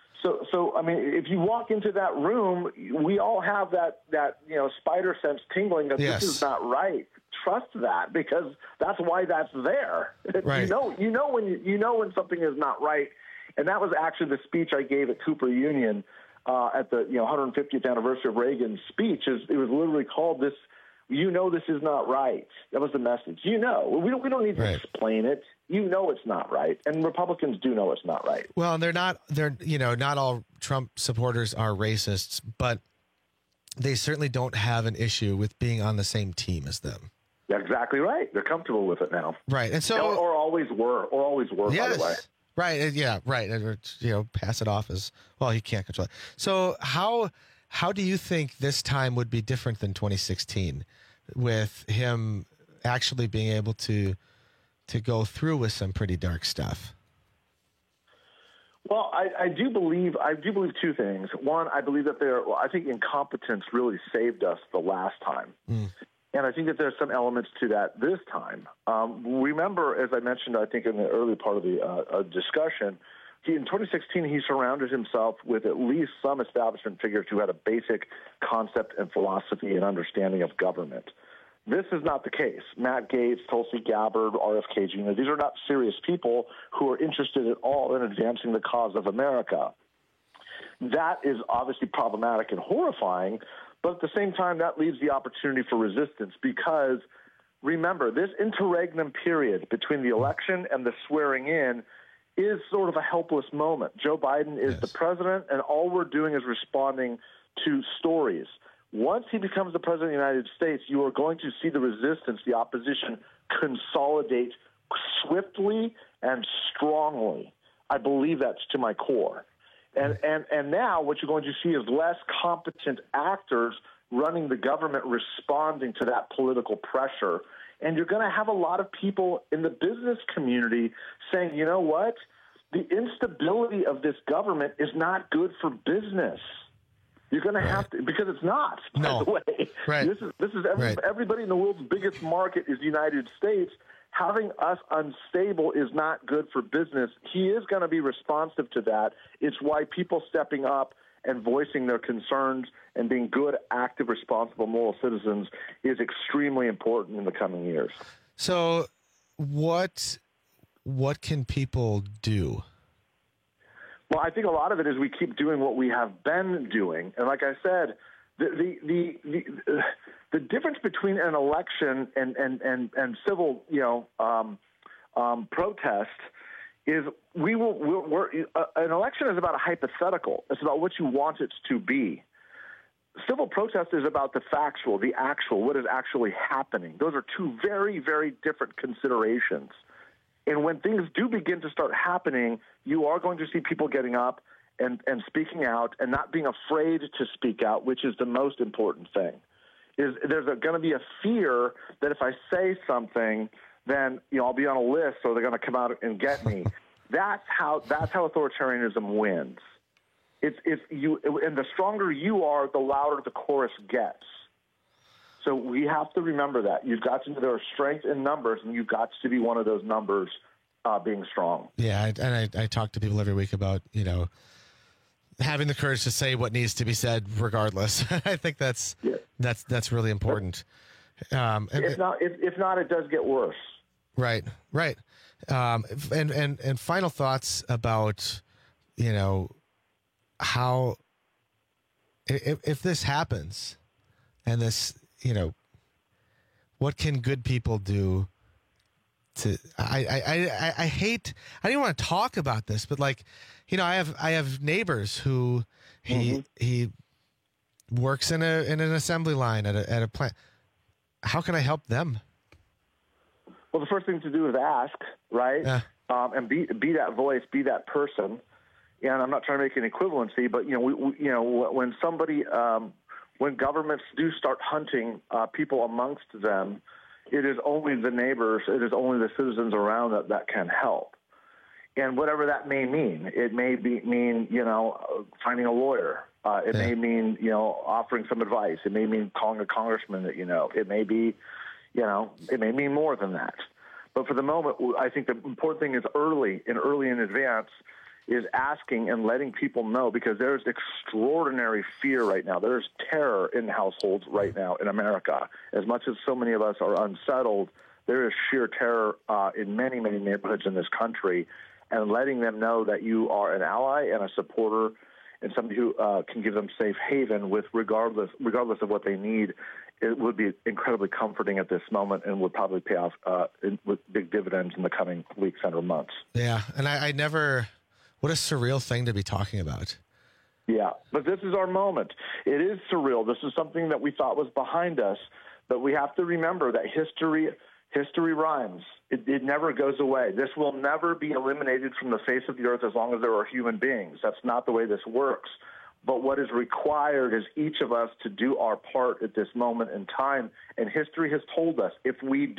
So I mean, if you walk into that room, we all have that spider sense tingling that Yes. This is not right. Trust that, because that's why that's there. Right. You know when something is not right. And that was actually the speech I gave at Cooper Union at the 150th anniversary of Reagan's speech. It was literally called this. This is not right. That was the message. We don't need to explain it. It's not right, and Republicans do know it's not right. Well, and not all Trump supporters are racists, but they certainly don't have an issue with being on the same team as them. That's exactly right. They're comfortable with it now. Right, and so or always were, yes. By the way. Right. Yeah. Right. Pass it off as well. He can't control it. So how do you think this time would be different than 2016, with him actually being able to go through with some pretty dark stuff? Well, I do believe two things. One, I believe that I think incompetence really saved us the last time. And I think that there's some elements to that this time. Remember, as I mentioned, I think in the early part of the discussion, in 2016, he surrounded himself with at least some establishment figures who had a basic concept and philosophy and understanding of government. This is not the case. Matt Gaetz, Tulsi Gabbard, RFK Jr., these are not serious people who are interested at all in advancing the cause of America. That is obviously problematic and horrifying, but at the same time, that leaves the opportunity for resistance, because remember, this interregnum period between the election and the swearing in is sort of a helpless moment. Joe Biden is the president, and all we're doing is responding to stories. Once he becomes the president of the United States, you are going to see the resistance, the opposition, consolidate swiftly and strongly I believe that's to my core. And now what you're going to see is less competent actors running the government responding to that political pressure. And you're going to have a lot of people in the business community saying, you know what? The instability of this government is not good for business. You're going to have to, because it's not, by the way. Right. This is everybody in the world's biggest market is the United States. Having us unstable is not good for business. He is going to be responsive to that. It's why people stepping up and voicing their concerns and being good, active, responsible, moral citizens is extremely important in the coming years. So what can people do? Well, I think a lot of it is we keep doing what we have been doing. And like I said, the difference between an election and civil, protest is an election is about a hypothetical. It's about what you want it to be. Civil protest is about the factual, the actual, what is actually happening. Those are two very, very different considerations. And when things do begin to start happening, you are going to see people getting up and speaking out and not being afraid to speak out, which is the most important thing. There's going to be a fear that if I say something, then I'll be on a list, so they're going to come out and get me. That's how authoritarianism wins. It's you, and the stronger you are, the louder the chorus gets. So we have to remember that. You've got to know there are strength in numbers, and you've got to be one of those numbers being strong. Yeah, and I talk to people every week about, having the courage to say what needs to be said regardless. I think that's really important. If not, it does get worse. Right. And final thoughts about, how, if this happens and this, what can good people do to, I hate, I don't want to talk about this, but I have neighbors who he works in an assembly line at a plant. How can I help them? Well, the first thing to do is ask, right? Yeah. And be that voice, be that person. And I'm not trying to make an equivalency, but when somebody, when governments do start hunting people amongst them, it is only the neighbors, it is only the citizens around that can help. And whatever that may mean, it may mean finding a lawyer. It may mean offering some advice. It may mean calling a congressman that It may be, it may mean more than that. But for the moment, I think the important thing is early in advance is asking and letting people know, because there's extraordinary fear right now. There's terror in households right now in America. As much as so many of us are unsettled, there is sheer terror in many, many neighborhoods in this country. And letting them know that you are an ally and a supporter and somebody who can give them safe haven regardless of what they need, it would be incredibly comforting at this moment and would probably pay off with big dividends in the coming weeks and or months. Yeah, and I never... What a surreal thing to be talking about. Yeah, but this is our moment. It is surreal. This is something that we thought was behind us, but we have to remember that history rhymes. It never goes away. This will never be eliminated from the face of the earth as long as there are human beings. That's not the way this works. But what is required is each of us to do our part at this moment in time, and history has told us if we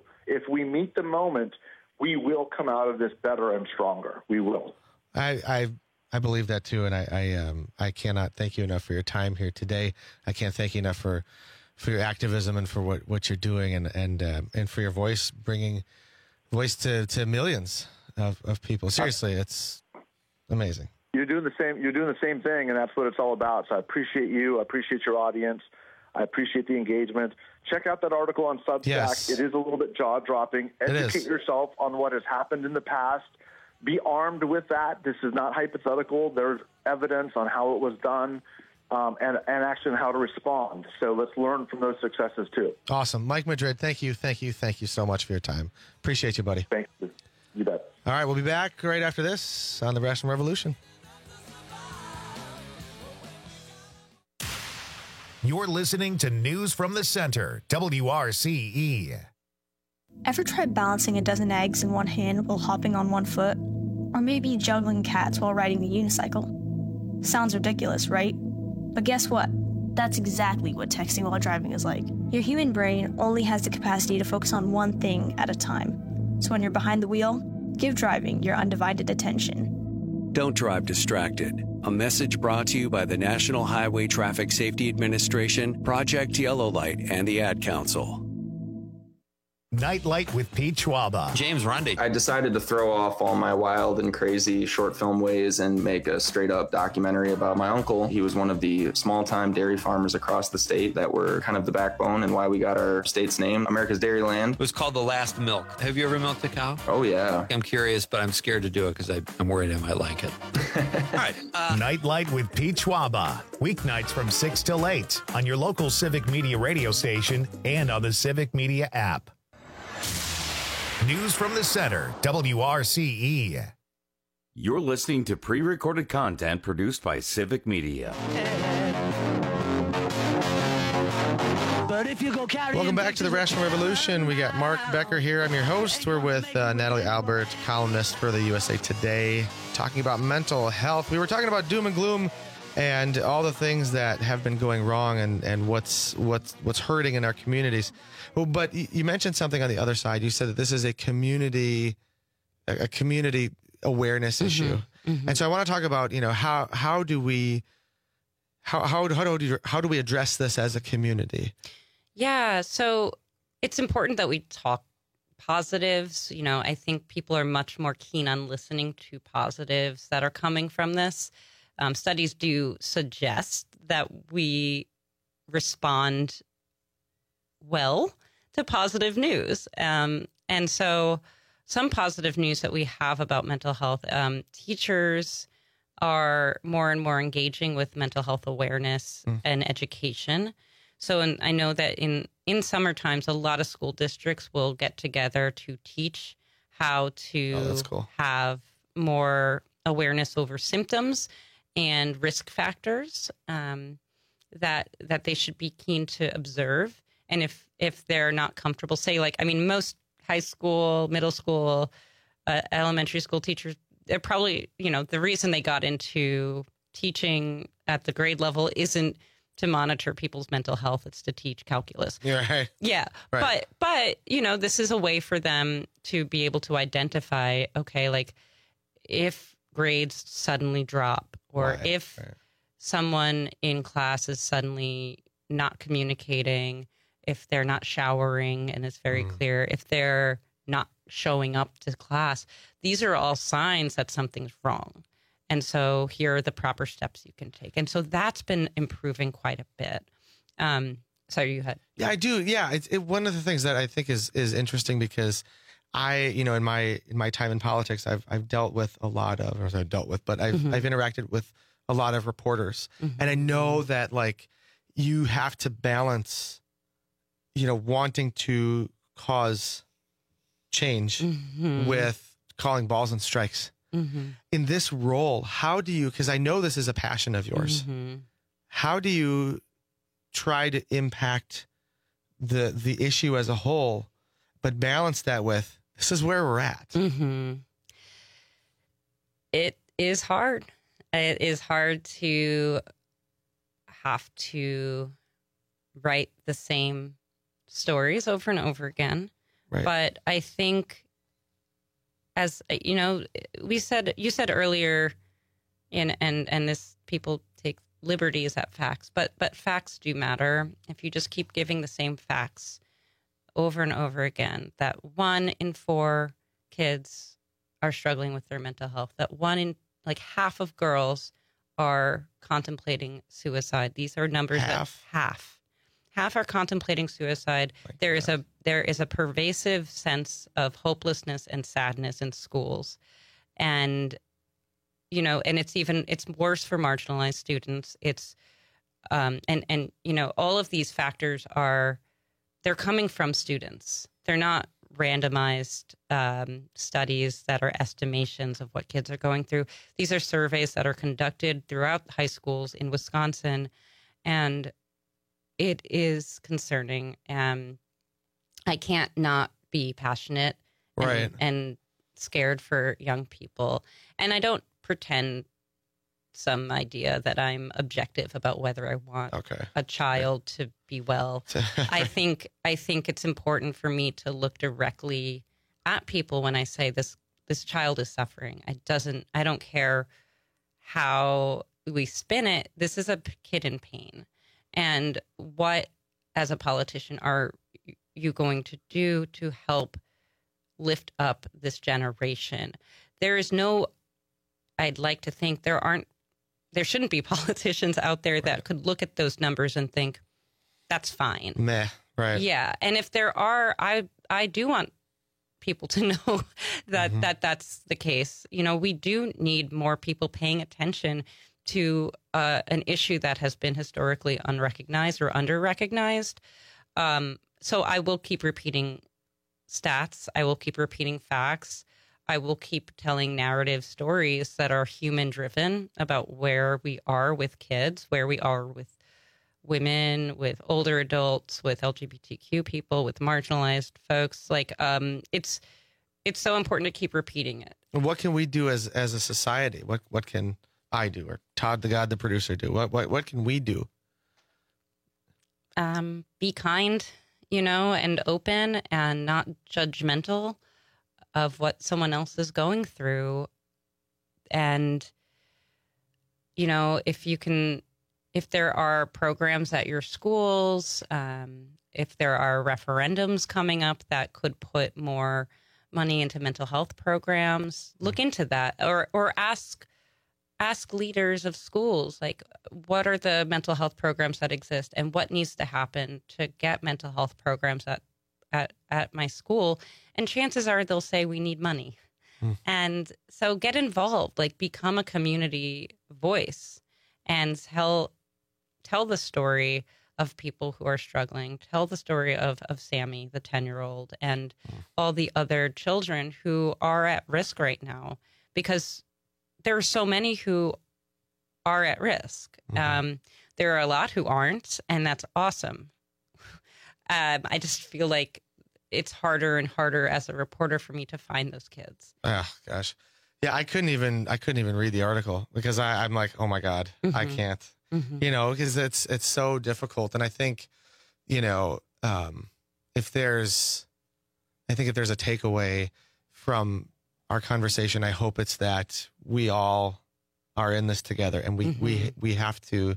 meet the moment, we will come out of this better and stronger. We will. I believe that too, and I cannot thank you enough for your time here today. I can't thank you enough for your activism and for what you're doing, and for your voice, bringing voice to millions of people. Seriously, it's amazing. You're doing the same thing, and that's what it's all about. So I appreciate you. I appreciate your audience. I appreciate the engagement. Check out that article on Substack. Yes. It is a little bit jaw-dropping. Educate yourself on what has happened in the past. Be armed with that. This is not hypothetical. There's evidence on how it was done and actually how to respond. So let's learn from those successes too. Awesome. Mike Madrid, thank you so much for your time. Appreciate you, buddy. Thank you. You bet. All right, we'll be back right after this on the Rational Revolution. You're listening to News from the Center, WRCE. Ever tried balancing a dozen eggs in one hand while hopping on one foot? Or maybe juggling cats while riding the unicycle. Sounds ridiculous, right? But guess what? That's exactly what texting while driving is like. Your human brain only has the capacity to focus on one thing at a time. So when you're behind the wheel, give driving your undivided attention. Don't drive distracted. A message brought to you by the National Highway Traffic Safety Administration, Project Yellow Light, and the Ad Council. Nightlight with Pete Schwaba. James Rundy. I decided to throw off all my wild and crazy short film ways and make a straight up documentary about my uncle. He was one of the small time dairy farmers across the state that were kind of the backbone and why we got our state's name, America's Dairyland. It was called The Last Milk. Have you ever milked a cow? Oh, yeah. I'm curious, but I'm scared to do it because I'm worried I might like it. All right. Nightlight with Pete Schwaba. Weeknights from 6 till 8 on your local Civic Media radio station and on the Civic Media app. News from the Center, WRCE. You're listening to pre-recorded content produced by Civic Media. But if you go Welcome back to the Rational Revolution. We got Mark Becker here. I'm your host. We're with Natalie Albert, columnist for the USA Today, talking about mental health. We were talking about doom and gloom and all the things that have been going wrong and what's hurting in our communities. Well, but you mentioned something on the other side. You said that this is a community awareness issue, and so I want to talk about how do we address this as a community? Yeah, so it's important that we talk positives. I think people are much more keen on listening to positives that are coming from this. Studies do suggest that we respond well to positive news. And so some positive news that we have about mental health, teachers are more and more engaging with mental health awareness and education. So I know that in summer times, a lot of school districts will get together to teach how to have more awareness over symptoms and risk factors that they should be keen to observe. And if they're not comfortable, most high school, middle school, elementary school teachers, they're probably, the reason they got into teaching at the grade level isn't to monitor people's mental health. It's to teach calculus. Yeah, right. Yeah. Right. But, this is a way for them to be able to identify, if grades suddenly drop or if someone in class is suddenly not communicating, if they're not showering and it's very clear, if they're not showing up to class, these are all signs that something's wrong. And so here are the proper steps you can take. And so that's been improving quite a bit. Sorry, you had. Yeah, I do. Yeah. One of the things that I think is interesting because in my time in politics, I've dealt with a lot of, or I've interacted with a lot of reporters. And I know that you have to balance, wanting to cause change with calling balls and strikes. In this role, how do you, because I know this is a passion of yours, how do you try to impact the issue as a whole, but balance that with, this is where we're at? It is hard. It is hard to have to write the same stories over and over again. Right. But I think, as you said earlier, and this, people take liberties at facts, but facts do matter. If you just keep giving the same facts over and over again, that 1 in 4 kids are struggling with their mental health, that half of girls are contemplating suicide. These are numbers that half are contemplating suicide. There is a pervasive sense of hopelessness and sadness in schools. And, and it's worse for marginalized students. It's, all of these factors they're coming from students. They're not randomized studies that are estimations of what kids are going through. These are surveys that are conducted throughout high schools in Wisconsin, and it is concerning. I can't not be passionate and scared for young people. And I don't pretend some idea that I'm objective about whether I want a child to be well. I think it's important for me to look directly at people when I say this child is suffering. I don't care how we spin it. This is a kid in pain. And what, as a politician, are you going to do to help lift up this generation? I'd like to think there shouldn't be politicians out there that could look at those numbers and think, that's fine. Meh, right. Yeah. And if there are, I do want people to know that that's the case. We do need more people paying attention to an issue that has been historically unrecognized or under-recognized. So I will keep repeating stats. I will keep repeating facts. I will keep telling narrative stories that are human-driven about where we are with kids, where we are with women, with older adults, with LGBTQ people, with marginalized folks. It's so important to keep repeating it. What can we do as a society? What can I do, or Todd, the producer, do? What can we do? Be kind, and open and not judgmental of what someone else is going through. And, if there are programs at your schools, if there are referendums coming up that could put more money into mental health programs, look into that, or ask leaders of schools, what are the mental health programs that exist and what needs to happen to get mental health programs at my school. And chances are they'll say we need money. And so get involved, become a community voice and tell the story of people who are struggling. Tell the story of Sammy, the 10-year-old, and all the other children who are at risk right now, because there are so many who are at risk. There are a lot who aren't, and that's awesome. I just feel like it's harder and harder as a reporter for me to find those kids. Oh gosh. Yeah, I couldn't even read the article because I'm like, oh my God, I can't. Because it's so difficult. And I think, if there's a takeaway from our conversation, I hope it's that we all are in this together, and we have to,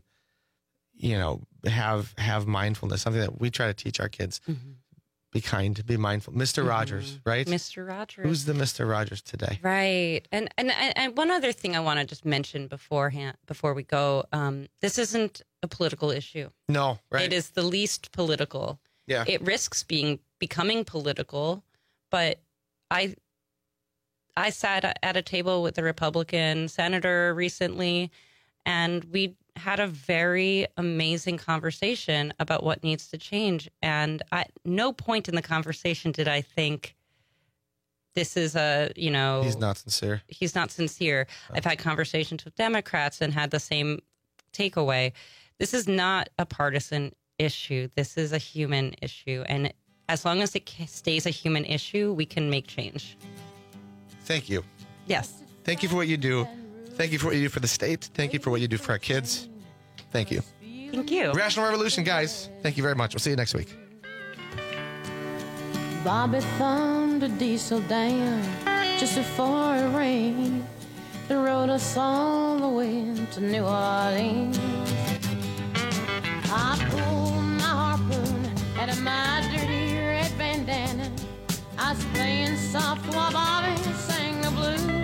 have mindfulness, something that we try to teach our kids. Be kind, be mindful. Mr. Rogers, right? Mr. Rogers. Who's the Mr. Rogers today? Right. And one other thing I want to just mention before we go, this isn't a political issue. No, right. It is the least political. Yeah. It risks becoming political, but I sat at a table with a Republican senator recently, and we had a very amazing conversation about what needs to change. And at no point in the conversation did I think this is he's not sincere. He's not sincere. Oh. I've had conversations with Democrats and had the same takeaway. This is not a partisan issue. This is a human issue. And as long as it stays a human issue, we can make change. Thank you. Yes. Thank you for what you do. Thank you for what you do for the state. Thank you for what you do for our kids. Thank you. Thank you. Rational Revolution, guys. Thank you very much. We'll see you next week. Bobby thumbed a diesel down just before it rained and rode us all the way to New Orleans. I pulled my harpoon out of my dirty red bandana. I was playing soft while Bobby sang the blues.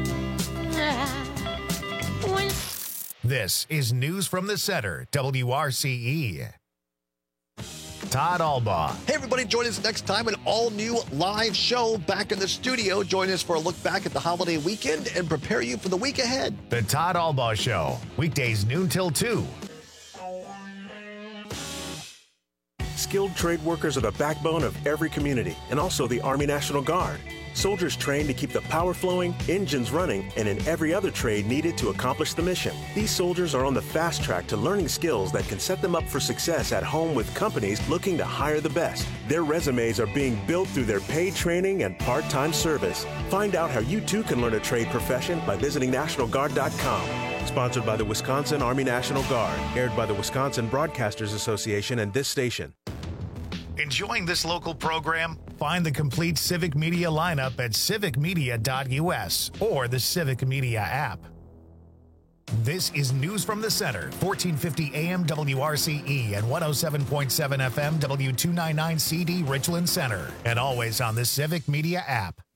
This is News from the Center, WRCE. Todd Albaugh. Hey, everybody, join us next time, an all-new live show back in the studio. Join us for a look back at the holiday weekend and prepare you for the week ahead. The Todd Albaugh Show, weekdays noon till 2. Skilled trade workers are the backbone of every community and also the Army National Guard. Soldiers trained to keep the power flowing, engines running, and in every other trade needed to accomplish the mission. These soldiers are on the fast track to learning skills that can set them up for success at home with companies looking to hire the best. Their resumes are being built through their paid training and part-time service. Find out how you too can learn a trade profession by visiting NationalGuard.com. Sponsored by the Wisconsin Army National Guard. Aired by the Wisconsin Broadcasters Association and this station. Enjoying this local program? Find the complete Civic Media lineup at civicmedia.us or the Civic Media app. This is News from the Center, 1450 AM WRCE and 107.7 FM W299CD Richland Center, and always on the Civic Media app.